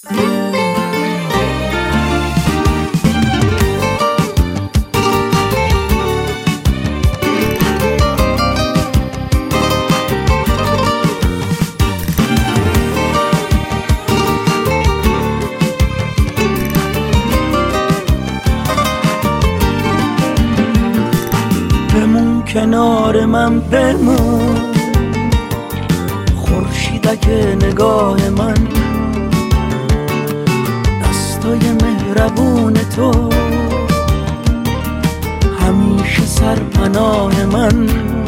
بمون کنار من، بمون خورشیدک نگاه من، دستای مهربون تو همیشه سرپناه من.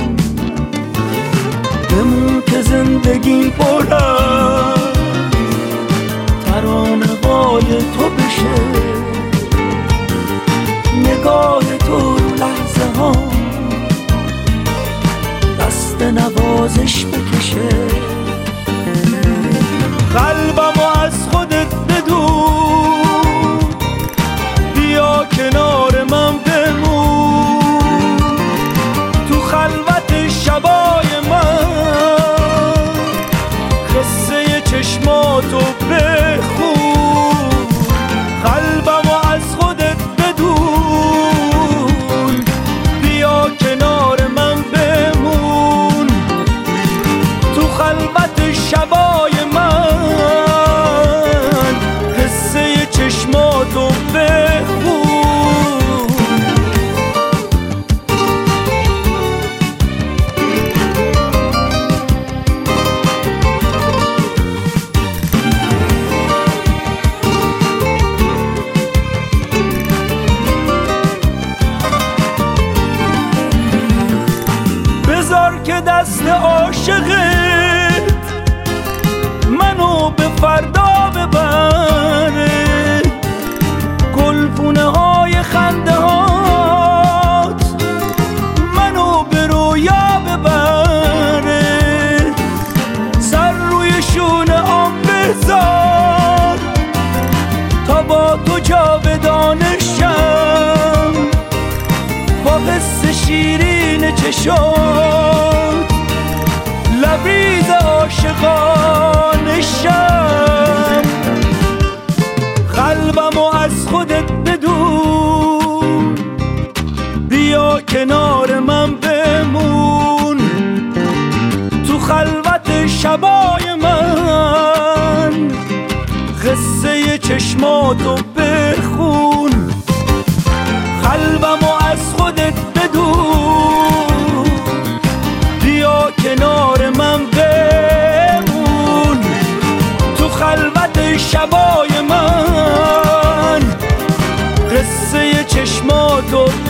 بمون که زندگیم پر از ترانه‌های تو بشه، نگاه تو لحظه ها دست نوازش بکشه. قلبمو از خودت بدون، بیا کنار من بمون، تو خلوت شبای من قصه چشماتو بخون. قلبمو از خودت بدون، بیا کنار من بمون، تو خلوت شبای من قصه چشماتو بخون. بذار که دست عاشقت منو به فردا ببره، گلپونه های خنده هات منو به رویا ببره. سر روی شونه آن بذار تا با تو جاودانشم، با قصه شیرین چشات لبریز عاشقانشم. قلبمو از خودت بدون، بیا کنار من بمون، تو خلوت شبای من قصه چشماتو بخون. قلبمو از خودت بدون، بیا کنار من بمون، تو خلوت شبای من قصه چشماتو